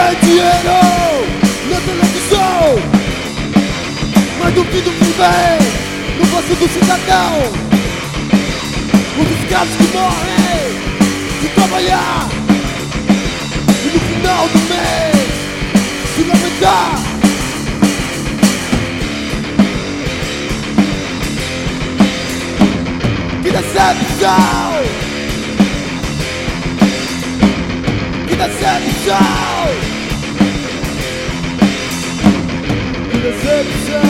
ganha dinheiro na televisão, mas duvido que vem no bolso do cidadão. Os caras que morrem de trabalhar e no final do mês se lamentar. Que decepção! Que decepção! Que decepção!